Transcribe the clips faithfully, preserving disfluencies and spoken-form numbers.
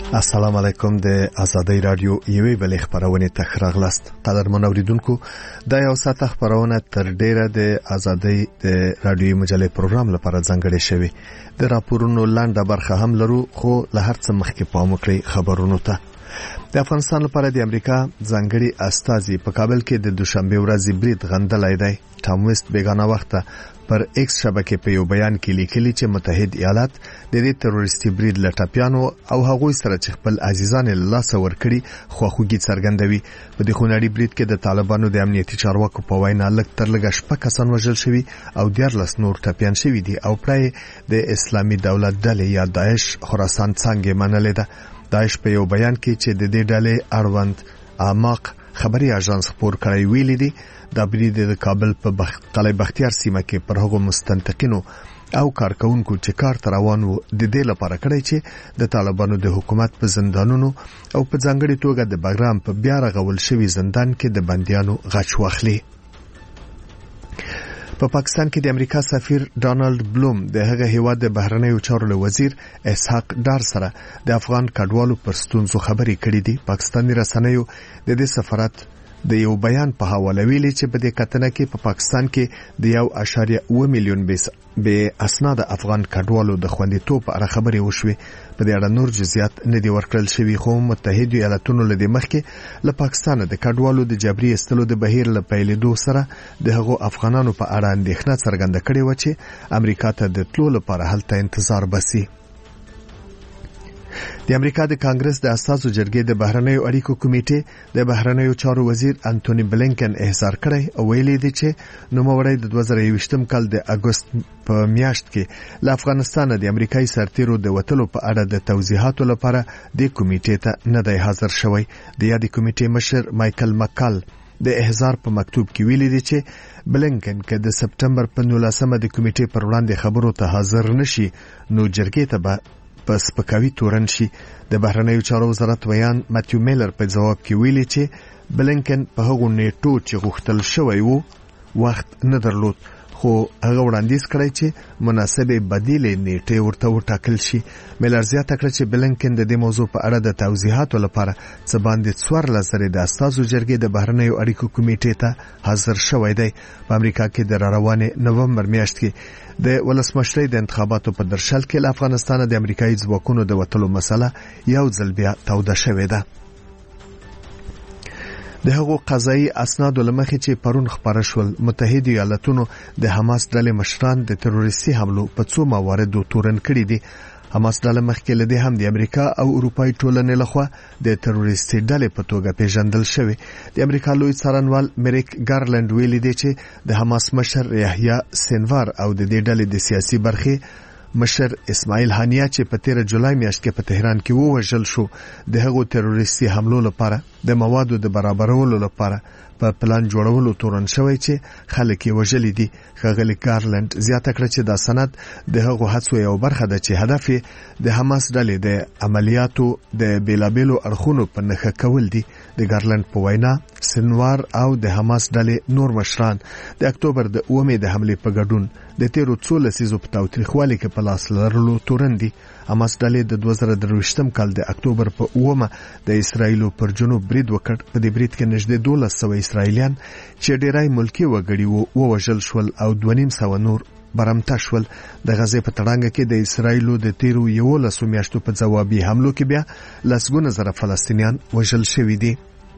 السلام علیکم د ازادۍ رادیو یوې بلې خبرونه ته راغلاست. قدرمن اوریدونکو دا یو ساعت خبرونه تر ډیره د ازادۍ د رادیو مجلې پروګرام لپاره ځانګړې شوی. د راپورونو لاندې برخه هم لرو، خو له هر څه مخکې پام وکړئ خبرونو ته. د افغانستان لپاره د امریکا ځانګړي استازي په کابل کې د دوشنبه ورځې برید غندلای دی. ټام ویست بیگانه وخته پر ایکس شبکې په یو بیان کې لیکلي چې متحد ایالات د دې تروریستي برید لټاپیانو او هغوی سره چې خپل عزیزان له لاسه ورکړي خواخوږي څرګندوي. په دې خونړي برید کې د طالبانو د امنیتي چارواکو په وینا لږ تر لږه شپږ کسان وژل شوي او دیارلس نور ټپیان شوي دي او پرای د اسلامي دولت ډلې یا داعش خراسان څنګه منلې ده. داعش په یو بیان کې چې د دې ډلې اړوند اعماق خبري اژانس خبر کړی ویلي دي د برید د کابل په قلعه بختیار سیمه کې پر هغو مستنطقینو او کارکونکو چې کار تر روان وو د دې لپاره کړی چې د طالبانو د حکومت په زندانونو او په ځانګړي توګه د بګرام په بیا رغول شوی زندان کې د بنديانو غچ واخلي. په پاکستان کې د امریکا سفیر ډانلډ بلوم د هغه هیواد د بهرنیو چارو وزیر اسحاق ډار سره د افغان کډوالو پر ستونزو خبرې کړې دي. پاکستاني رسنیو د دې سفارت د یو بیان په حواله ویلي چې په دې کتنه کې په پاکستان کې د یو اشاریه اوه میلیون به اسناد افغان کډوالو د خوندیتوب په اړه خبرې وشوي. په دې اړه نور جزئیات نه دي ورکړل شوي، خو متحده ایالاتونو له دې مخکې له پاکستان د کډوالو د جبري استلو د بهیر له پیلېدو سره د هغو افغانانو په اړه اندېښنه څرګنده کړې و چې امریکا ته د تلو لپاره هلته انتظار بسي. د امریکا د کانګرس د اساسو جرګې د بهرنیو اړیکو کمیټې د بهرنیو چارو وزیر انټونی بلینکن احضار کړی او ویلي دی چې نوموړی د دوه زره یوویشتم کال د اګوست په میاشت کې له افغانستان د امریکایي سرتیرو د وټلو په اړه د توضیحاتو لپاره د کمیټې ته نه دی حاضر شوی. د یادې کمیټې مشر مایکل مکال د احضار په مکتوب کې ویلي دی چې بلینکن که د سپټمبر په نولسمه د کمیټې پر وړاندې خبرو ته حاضر نشي نو جرګې ته به پس پکوي تورن شي. د بهرنیو چارو وزارت ویان ماتیو میلر په جواب کې ویلي چې بلینکن په هغو نیټو چې غوښتل شوی وو وخت نه درلود، خو هغه وړاندیز کړی چې مناسبه بدیلې نیټه ورته وټاکل شي. میلر زیاته کړه چې بلینکن د دې موضوع په اړه د توضیحاتو لپاره څه باندې څوارلس زره د اساسو جرګې د بهرنیو اړیکو کمیټې ته حاضر شوی دی. په امریکا کې د روانې نومبر میاشت کې د ولسمشرۍ د انتخاباتو په درشل کې له افغانستان د امریکایي ځواکونو د وټلو مسله یو ځل بیا توده شوې ده. د هغو قضایي اسنادو لمخې چې پرون خبره شول، متحده ایالاتونو د حماس ډلې مشران د تروریستي حملو په څو مواردو تورن کړي دي. حماس ډله مخکې له دې هم د امریکا او اروپای ټولنې لخوا د تروریستي ډلې په توګه پیژندل شوی. د امریکا لوی څارنوال میریک ګارلند ویلي دی چې د حماس مشر یحیی سینوار او د دې ډلې د سیاسي برخې مشر اسماعیل هانیه چې په تیر جولای میاشت کې په تهران کې ووژل شو د هغو تروریستي حملو لپاره د موادو د برابرولو لپاره په پلان جوړولو تورن شوی چې خلک یې وژلي دي. ښاغلي ګارلند زیاته کړه چې دا سند د هغو هڅو یو برخه ده چې هدف یې د حماس ډلې د عملیاتو د بیلابیلو اړخونو په نښه کول دي. د ګارلند په وینا سنوار او د حماس ډلې نور مشران د اکتوبر د اومې د حملې په ګډون د تیرو څو لسیزو په تاوتریخوالي کې په لاس لرلو تورن دي. حماس ډلې د دوه زره درویشتم کال د اکتوبر په اومه د اسرایلو پر جنوب برید وکړ. په دې برید کې نږدې دولس سوه اسرایلیان چې ډیری ملکي وګړي وو ووژل شول او دوه نیم سوه نور برمته شول. د غزې په تړانګه کې د اسرایلو د تیرو یولسو میاشتو په ځوابي حملو کې بیا لسګونه زره فلسطینیان وژل شوي دي.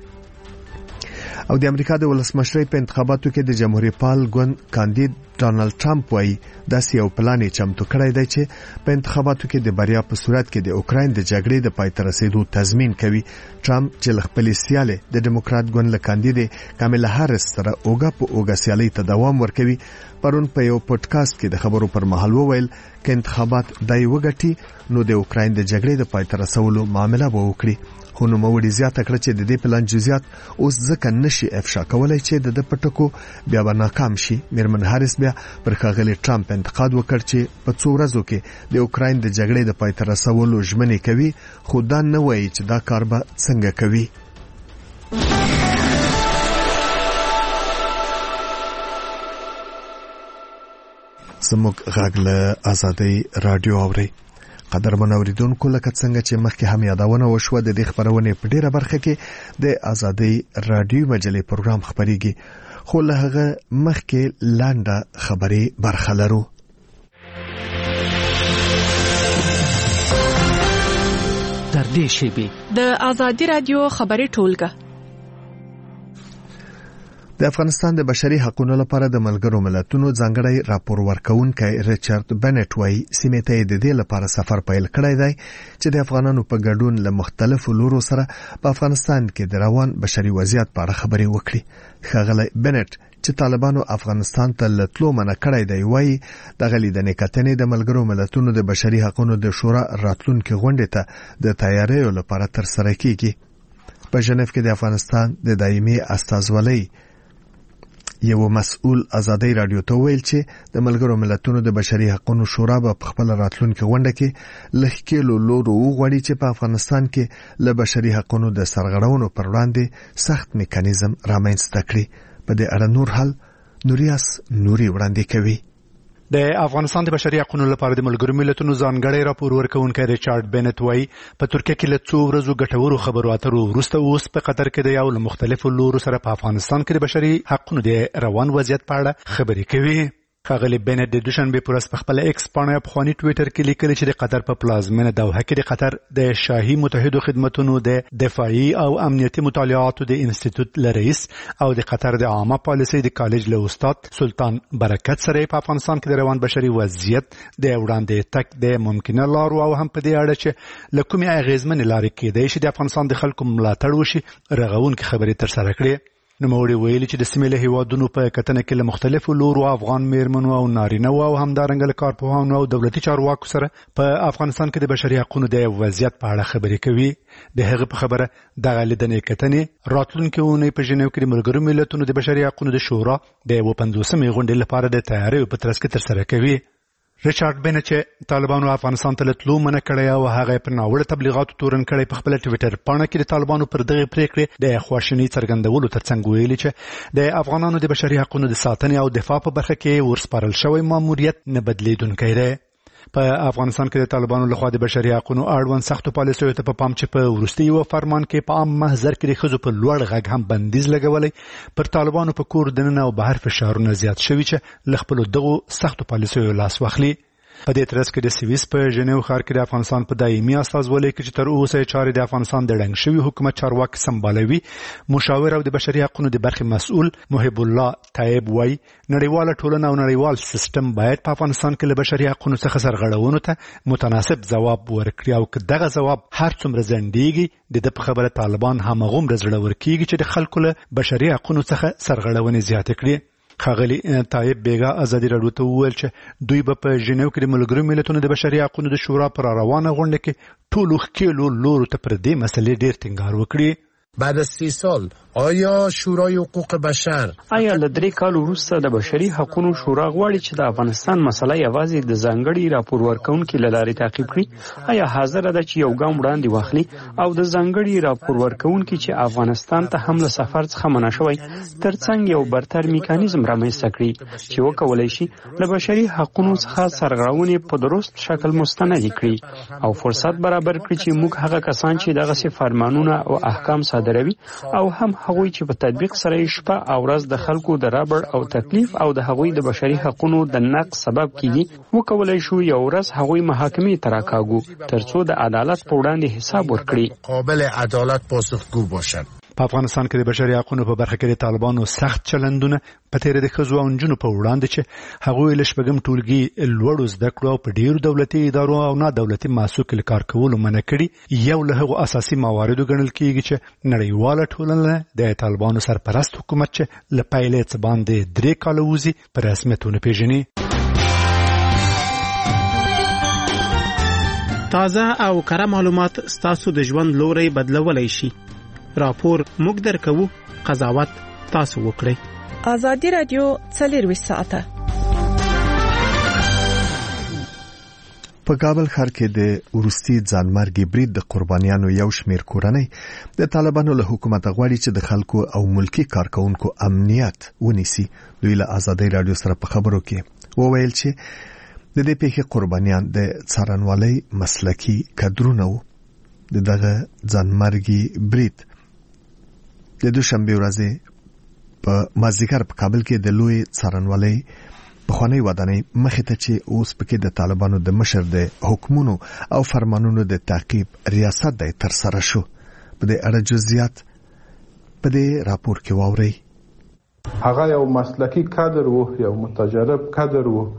او د امریکا د ولسمشرۍ په انتخاباتو کې د جمهوریت پال ګوند کاندید ډانلډ ټرمپ وايي داسې یو پلان یې چمتو کړی دی چې په انتخاباتو کې د بریا په صورت کې د اوکراین د جګړې د پای ته رسیدو تضمین کوي. ټرمپ چې له خپلې سیالې د ډیموکرات ګوند له کاندید کاملا هاریس سره اوګه په اوګه سیالۍ ته دوام ورکوي، پرون په یو پودکاسټ کې د خبرو پر مهال وویل چې انتخابات دای وګټي نو د اوکراین د جګړې د پای ته رسولو معاملې به وکړي. خو نوموړي زیاته کړه چې د دې پلان جزئیات اوس ځکه نشي افشا کولای چې د پټکو بیا به ناکام شي. میرمن هاریس بیا پر ښاغلي ټرمپ انتقاد وکړ چې په څو ورځو کې د اوکراین د جګړې د پای ته رسولو ژمنې کوي، خو دا نه وایي چې دا کار به څنګه کوي. زموږ غږ له ازادۍ رادیو اوري. قدرمن اوریدونکو لکه څنګه چې مخکې هم یادونه وشوه د دې خبرونې په ډیره برخه کې د آزادۍ رادیو مجلې پروګرام خبريږي خو له هغه مخکې لاندې خبري برخه لرو. در دې شیبې د آزادۍ رادیو خبري ټولګه د افغانستان د بشري حقوقو لپاره د ملګرو ملتونو ځانګړی راپور ورکونکي ریچارډ بنټ وايي سیمه ته د دې لپاره سفر پیل کړی دی چې د افغانانو په ګډون له مختلفو لورو سره په افغانستان کې د روان بشري وضعیت په اړه خبرې وکړي. ښاغلی بنټ چې طالبانو افغانستان ته لټلو منع کړی دی وایي د غلیدنې کتنې د ملګرو ملتونو د بشري حقوقو د شورا راتلونکي غونډې ته د تیاریو لپاره ترسره کیږي. په ژنیف کې د افغانستان د دایمي استازولۍ یو مسؤل آزادۍ رادیو ته ویل چې د ملګرو ملتونو د بشري حقوقو شورا په خپل راتلونکي غونډه کې لهکېلو لورو وغوړي چې په افغانستان کې له بشري حقوقو د سرغړونو پر وړاندې سخت میکانیزم رامنځته کړي. په دې اړه نور حل نوریاس نوري وړاندې کوي. د افغانستان د بشري حقوقو لپاره د ملګرو ملتونو ځانګړی راپور ورکونکي ریچارډ بنټ وايي په ترکیه کې له څو ورځو ګټورو خبرو اترو وروسته اوس په قطر کې د یو له مختلفو لورو سره په افغانستان کې د بشري حقوقو د روان وضعیت په اړه خبرې کوي. ښاغلی بنټ د دوشنبه پر ورځ په خپل ایکس باندې په خواني ټوئیټر کې لیکل چې د قطر په پلازمینه دوحه کې د قطر د شاهي متحدو خدماتو د دفاعي او امنیتي مطالعاتو د انسټیټیوټ لرئیس او د قطر د عامه پالیسۍ د کالج له استاد سلطان برکت سره په افغانستان کې د روان بشري وضعیت د وړاندې تک د ممکنه لارو او هم په دې اړه چې لکومي اغیزمن لارې کېدای شي د افغانستان د خلکو ملاتړ وشي رغونکي خبرې تر سره کړې. نوموړي ویلي چې د سیمې له هیوادونو په کتنه کې له مختلفو لورو افغان میرمنو او نارینه او همدارنګه له کارپوهانو او دولتي چارواکو سره په افغانستان کې د بشري حقوقو د وضعیت په اړه خبرې کوي. د هغه په خبره دغه لیدنې کتنې راتلونکي اونۍ په ژنیو کې د ملګرو ملتونو د بشري حقوقو د شورا د پنځوسمې غونډې لپاره د تیاریو په ترڅ کې ترسره کوي. ریچارډ بنټ چې طالبانو افغانستان ته لټلو منع کړی او هغه په ناوړه تبلیغاتو تورن کړی په خپل ټوئیټر باندې کې د طالبانو پر دغه پریکړې د خواشینی څرګندولو ترڅنګ ویلي چې د افغانانو د بشري حقوقو د ساتنې او دفاع په برخه کې ورسپارل شوی ماموریت نه بدلیدونکی دی. په افغانستان کې د طالبانو لخوا د بشري حقوقو اړوند سختو پالیسیو ته په پام چې په وروستي یو فرمان کې په عام محضر کې د ښځو په لوړ غږ هم بندیز لګولی پر طالبانو په کور دننه او بهر فشارونه زیات شوي چې له خپلو دغو سختو پالیسیو لاس واخلي. په دې ترڅ کې د سویس په ژنیو ښار کې د افغانستان په دایمي استازولۍ کې چې تر اوسه چارې د افغانستان د ړنګ شوي حکومت چارواکي سمبالوي مشاور او د بشري حقوقو د برخې مسؤل محب الله طیب وايي نړیواله ټولنه او نړیوال سیستم باید په افغانستان کې له بشري حقوقو څخه سرغړونو ته متناسب ځواب ورکړي او که دغه ځواب هر څومره ځنډیږي د دې په خبره طالبان همغومره زړور کیږي چې د خلکو له بشري حقوقو څخه سرغړونې زیاتې کړي. ښاغلی طیب بیګا آزادي رادیو ته وویل چې دوی به په ژنیو کې د ملګرو ملتونو د بشري حقوقو د شورا پر روانه غونډه کې ټولو ښکېلو لورو ته پر دې مسلې ډېر ټینګار وکړي. بعد از سی سال آیا شورای حقوق بشر آیا له درې کالو وروسته د بشري حقوقو شورا غواړي چې د افغانستان مسله یوازې د ځانګړي راپور ورکونکو له لارې تعقیب کړي؟ آیا حاضر ده چې یو ګام وړاندې واخلي او د ځانګړي راپور ورکونکو چې افغانستان ته هم له سفر څخه منع شوی ترڅنګ یو برتر میکانیزم رامنځته کړي چې وکولای شي له بشري حقوقو څخه سرغړونې په درست شکل مستند کړي او فرصت برابر کړي چې موږ هغه کسان چې دغه فرمانونه او احکام صادروي او هم هغوی چې په تطبیق سره شپه او ورځ د خلکو د رابړ او تکلیف او د هغوی د بشري حقوقو د نقض سبب کیږي وکولای شو یو ورځ هغوی محاکمې ته راکاږو ترڅو د عدالت په وړاندې حساب ورکړي قابل عدالت پاسخگو باشند. په افغانستان کې د بشري حقوقو په برخه کې د طالبانو سخت چلندونه په تیر د ښځو او نجونو په وړاندې چې هغوی له شپږم ټولګي لوړو زده کړو او په ډیرو دولتي ادارو او نه دولتي مؤسسو کې کار کولو منع کړي یو له هغو اساسي مواردو ګڼل کېږي چې نړیواله ټولنه د طالبانو سرپرست حکومت چې له پیلې څخه باندې درې کاله وځي په رسمیتونه پیژني. تازه او کره معلومات ستاسو د ژوند لوري بدلولای شي. راپور موږ درکو، قضاوت تاسو وکړئ. آزادي رادیو څلرویشت ساعته په کابل ښار کې د ورستي ځانمرګي برید د قربانیانو یو شمیر کورنۍ د طالبانو له حکومت غواړي چې د خلکو او ملکی کارکونکو امنیت ونیسي. دوی له آزادي رادیو سره په خبرو کې وویل چې د دې پیښې قربانیان د څارنوالۍ مسلکی کادرونه وو. د دغه ځانمرګي برید د دوشنبه ورځې په مازیګر په کابل کې د لوی څارنوالۍ بخوانی ودانۍ مخې ته چې اوس پکې د طالبانو د مشر د حکمونو او فرمانونو د تعقیب ریاست د تر سره شو. په دې اړه جزئیات په دې راپور کې واورئ. هغه یو مسلکی کادر وو، یو متجرب کادر وو.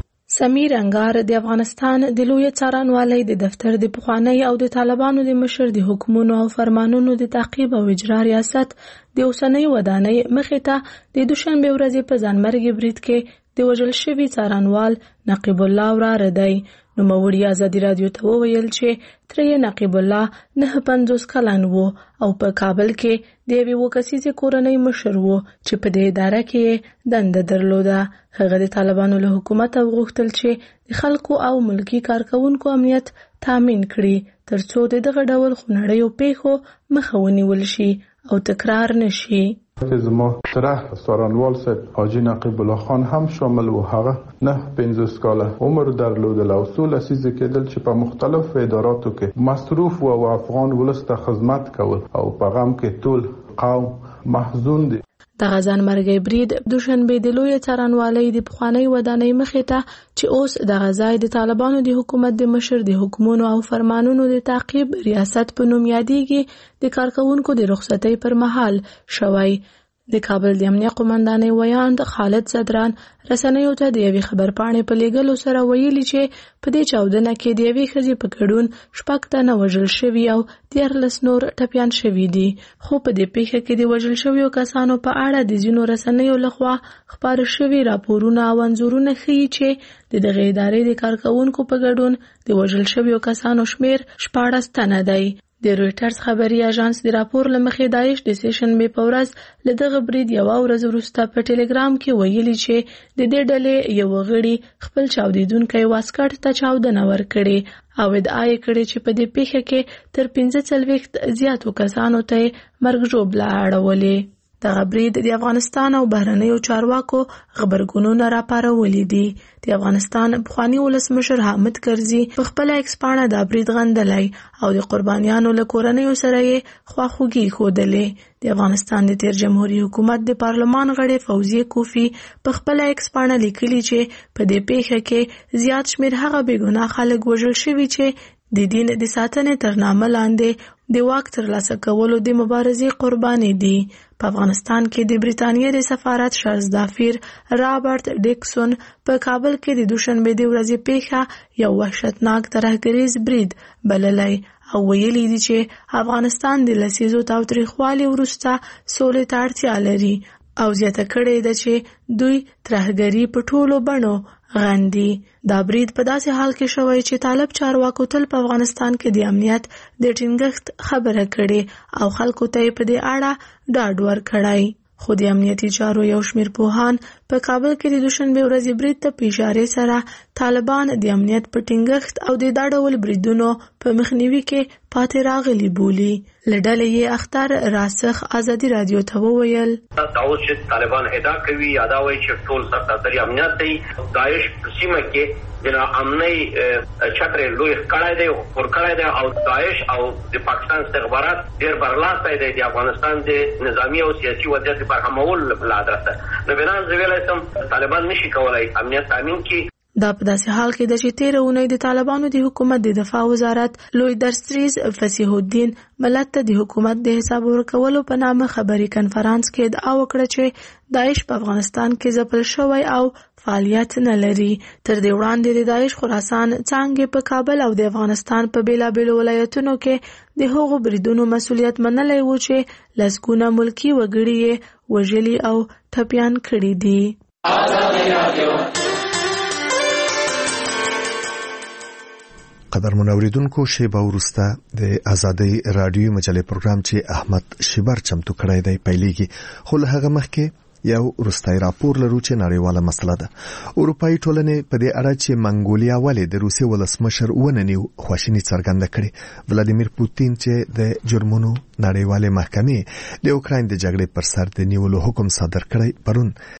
سمیر انګار د افغانستان د لوی څارنوالۍ د دفتر د بخوانی او د طالبانو د مشر د حکمونو او فرمانونو د تعقیب او اجرا ریاست د اوسنۍ ودانۍ مخې ته د دوشنبه ورځې په ځانمرګي برید کې د وژل شوي څارنوال نقیب الله وراره دی. نوموړي ازادي رادیو ته وویل چې ترې نقیب الله نه پنځوس کلن وو او په کابل کې د یوې اووه کسیزې کورنۍ مشر وو چې په دې اداره کې دنده درلوده. هغه د طالبانو له حکومت غوښتل چې د خلکو او ملکی کارکونکو امنیت تامین کړي ترڅو د دغه ډول خونړیو پیښو مخه ونیول شي او تکرار نشي. که زما تره څارنوال صاحب حاجی نقیب الله خان هم شامل و. هغه نه پنځوس کاله عمر درلودل او څو لسیزې کېدل چې په مختلفو اداراتو کې مصروف و او افغان ولس ته خدمت کول او په غم کې ټول قوم محزون دي. دغه ځانمرګي برید دوشنبه د لوی څارنوالۍ د پخوانی ودانۍ مخې ته چې اوس د غزای د طالبانو د حکومت د مشر د حکمونو او فرمانونو د تعقیب ریاست په نوم یادېږي د کارکونکو د رخصتۍ پر مهال شوی. د کابل د امنیه قومندانۍ ویاند خالد صدران رسنیو ته د یوې خبرپاڼې په لیږلو سره ویلي چې په دې چاودنه کې د یوې ښځې په ګډون شپږ تنه وژل شوي او دیارلس نور ټپیان شوي دي. خو په دې پیښه کې د وژل شویو کسانو په اړه د ځینو رسنیو لخوا خپاره شوي راپورونه او انځورونه ښیي چې د دغې ادارې د کارکونکو په ګډون د وژل شویو کسانو شمیر شپاړس تنه دی. د رويټرز خبري اژانس د راپور لمخې داعش د سیشنبه په ورځ له دغه برید یو ورځ وروسته په ټلګرام کې ویلي چې د دې ډلې یو غړي خپل چاودیدونکو واسکټ ته چاودنه ورکړي او ادعا یې کړې چې په دې پیښه کې تر پنځه څلوېښت زیاتو کسانو ته مرګ ژوبله اړولې. دغه برید د افغانستان او بهرنیو چارواکو خبرګونونه راپارولي دي. د افغانستان پخوانی ولسمشر حامد کرزي په خپل ایکس پاڼه دا برید غندلی او د قربانیانو له کورنیو سره یې خواخوږي ښودلې. د افغانستان د تیر جمهوریت حکومت د پارلمان غړي فوزیه کوفی په خپل ایکس پاڼه لیکلي چې په دې پیښه کې زیات شمیر هغه بېګناه خلک وژل شوي چې د دین د ساتنې تر نامه لاندې د واک ترلاسه کولو د مبارزې قرباني دي. په افغانستان کې د بریتانیا د سفارت شازدافیر رابرټ ډیکسون په کابل کې د دوشنبه د ورځې پیښه یو وحشتناک ترهګریز برید بللی او ویلي دي چې افغانستان د لسیزو تاوتریخوالي وروسته سولې ته اړتیا لري او زیاته کړې ده چې دوی ترهګري په ټولو بڼو غندي. دا برید په داسې حال کې شوی چې طالب چارواکو تل په افغانستان کې د امنیت د ټینګښت خبره کړې او خلکو ته په دې اړه ډاډ ورکړی. خو د امنیتي چارو یو شمیر پوهان په کابل کې د دوشنبه ورځې برید ته په اشاره سره طالبان د امنیت په ټینګښت او د دا ډول بریدونو په مخنیوي کې پاتې راغلي بولي. لډلې یې اختر راسخ ازادي رادیو ته وویل دا اوس چې طالبان ادعا کوي ادا وایي چې ټول سرتاسري امنیت دی. داعش په سیمه کې د امنۍ چتر لوی کړای دی او کړای دی او داعش او د پاکستان استخبارات ډېر برلاسه دی د افغانستان د نظامی او سیاسي وضعیت په همول بل ادرسه. نو بنا زویلای سم طالبان نشي کولای امنیت تامین کړي. دا په داسې حال کې د چې تیر اونۍ د طالبانو د حکومت د دفاع وزارت لوی درستریز فصیح الدین ملت ته د حکومت د حساب ورکولو په نامه خبري کنفرانس کې ادعا وکړه چې داعش په افغانستان کې ځپل شوی او فعالیت نه لري. تر دې وړاندې د داعش خراسان څانګې په کابل او د افغانستان په بیلابیلو ولایتونو کې د هغو بریدونو مسولیت منلی و چې لسګونه ملکی وګړي یې وژلي او ټپیان کړي دي. قدر منوریدونکو شیبه ورسته د ازادي رادیو مجلې پروګرام چې احمد شیبر چمتو کړی دی پیلېږي. خو له هغه مخکې یو وروستی راپور لرو چې نړیواله مسله ده. اروپایي ټولنې په دې اړه چې منګولیا ولې د روسیې ولسمشر وننیو خواشیني څرګنده کړې. ولادیمیر پوتین چې د جرمونو نړیوالې محکمې د اوکراین د جګړې پر سر د نیولو حکم صادر کړی پرون